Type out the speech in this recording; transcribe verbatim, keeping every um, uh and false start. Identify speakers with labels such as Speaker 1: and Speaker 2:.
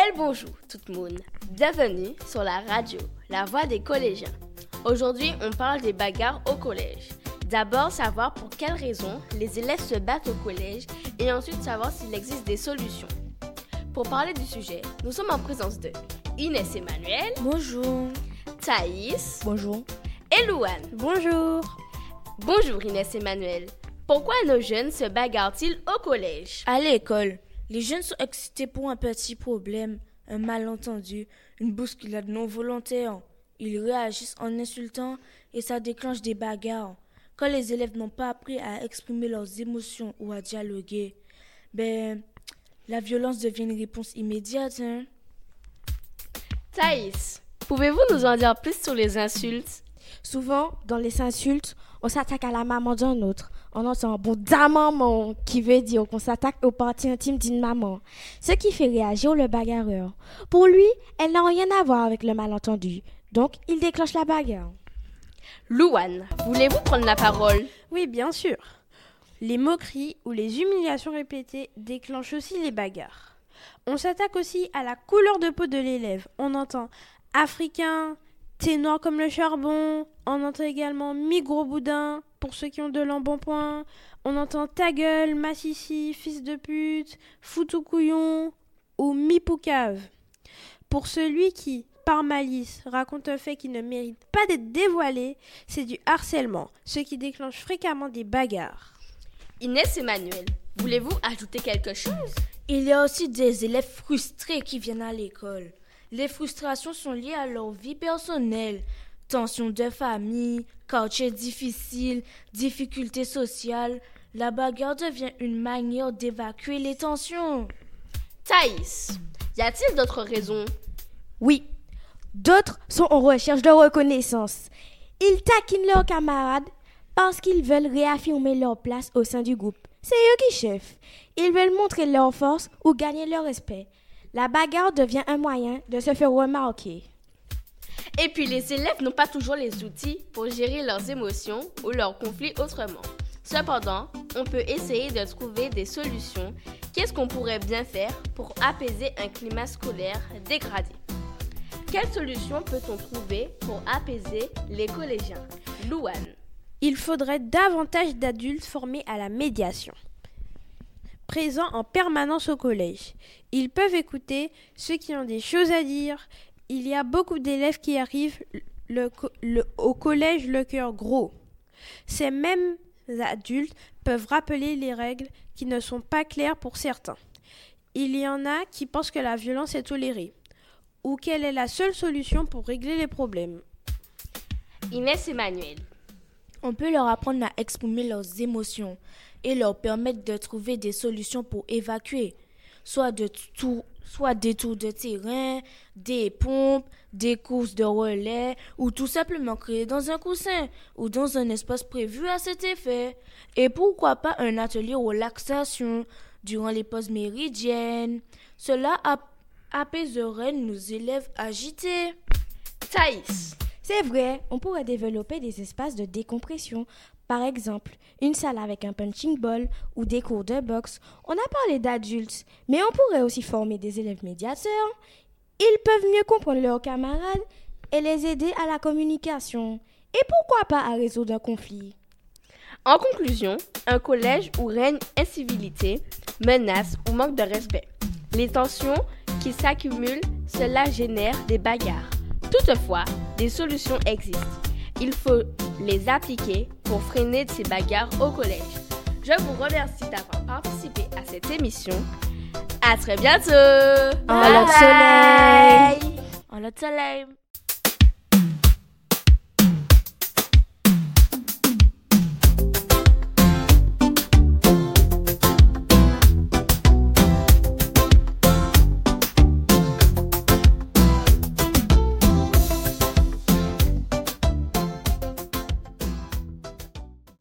Speaker 1: Bel bonjour tout le monde, bienvenue sur la radio, la voix des collégiens. Aujourd'hui, on parle des bagarres au collège. D'abord, savoir pour quelles raisons les élèves se battent au collège et ensuite savoir s'il existe des solutions. Pour parler du sujet, nous sommes en présence de Inès Emmanuel.
Speaker 2: Bonjour.
Speaker 1: Thaïs.
Speaker 2: Bonjour.
Speaker 1: Et Louane.
Speaker 2: Bonjour.
Speaker 1: Bonjour Inès Emmanuel. Pourquoi nos jeunes se bagarrent-ils au collège?
Speaker 2: À l'école, les jeunes sont excités pour un petit problème, un malentendu, une bousculade non volontaire. Ils réagissent en insultant et ça déclenche des bagarres. Quand les élèves n'ont pas appris à exprimer leurs émotions ou à dialoguer, ben, la violence devient une réponse immédiate. Hein?
Speaker 1: Thaïs, pouvez-vous nous en dire plus sur les insultes?
Speaker 3: Souvent, dans les insultes, on s'attaque à la maman d'un autre. On entend un bon da maman qui veut dire qu'on s'attaque aux parties intimes d'une maman. Ce qui fait réagir le bagarreur. Pour lui, elle n'a rien à voir avec le malentendu. Donc, il déclenche la bagarre.
Speaker 1: Louane, voulez-vous prendre la parole?
Speaker 4: Oui, bien sûr. Les moqueries ou les humiliations répétées déclenchent aussi les bagarres. On s'attaque aussi à la couleur de peau de l'élève. On entend « africain », « t'es noir comme le charbon », on entend également « mi-gros boudin » pour ceux qui ont de l'embonpoint, on entend « ta gueule »,« massissi »,« fils de pute »,« foutou couillon » ou « mi-poucave ». Pour celui qui, par malice, raconte un fait qui ne mérite pas d'être dévoilé, c'est du harcèlement, ce qui déclenche fréquemment des bagarres.
Speaker 1: Inès Emmanuel, voulez-vous ajouter quelque chose?
Speaker 2: Il y a aussi des élèves frustrés qui viennent à l'école. Les frustrations sont liées à leur vie personnelle. Tensions de famille, quartier difficile, difficultés sociales. La bagarre devient une manière d'évacuer les tensions.
Speaker 1: Thaïs, y a-t-il d'autres raisons?
Speaker 3: Oui, d'autres sont en recherche de reconnaissance. Ils taquinent leurs camarades parce qu'ils veulent réaffirmer leur place au sein du groupe. C'est eux qui chefs. Ils veulent montrer leur force ou gagner leur respect. La bagarre devient un moyen de se faire remarquer.
Speaker 1: Et puis les élèves n'ont pas toujours les outils pour gérer leurs émotions ou leurs conflits autrement. Cependant, on peut essayer de trouver des solutions. Qu'est-ce qu'on pourrait bien faire pour apaiser un climat scolaire dégradé? Quelles solutions peut-on trouver pour apaiser les collégiens? Louane.
Speaker 4: Il faudrait davantage d'adultes formés à la médiation, présents en permanence au collège. Ils peuvent écouter ceux qui ont des choses à dire. Il y a beaucoup d'élèves qui arrivent le, le, au collège le cœur gros. Ces mêmes adultes peuvent rappeler les règles qui ne sont pas claires pour certains. Il y en a qui pensent que la violence est tolérée ou quelle est la seule solution pour régler les problèmes.
Speaker 1: Inès Emmanuel.
Speaker 2: On peut leur apprendre à exprimer leurs émotions et leur permettre de trouver des solutions pour évacuer, soit, de tour, soit des tours de terrain, des pompes, des courses de relais, ou tout simplement créer dans un coussin ou dans un espace prévu à cet effet. Et pourquoi pas un atelier relaxation durant les pauses méridiennes. Cela ap- apaiserait nos élèves agités.
Speaker 1: Thaïs.
Speaker 3: C'est vrai, on pourrait développer des espaces de décompression. Par exemple, une salle avec un punching ball ou des cours de boxe. On a parlé d'adultes, mais on pourrait aussi former des élèves médiateurs. Ils peuvent mieux comprendre leurs camarades et les aider à la communication. Et pourquoi pas à résoudre un conflit?
Speaker 1: En conclusion, un collège où règne incivilité, menace ou manque de respect. Les tensions qui s'accumulent, cela génère des bagarres. Toutefois, des solutions existent. Il faut les appliquer pour freiner ces bagarres au collège. Je vous remercie d'avoir participé à cette émission. À très bientôt.
Speaker 3: En l'autre soleil.
Speaker 2: En l'autre soleil.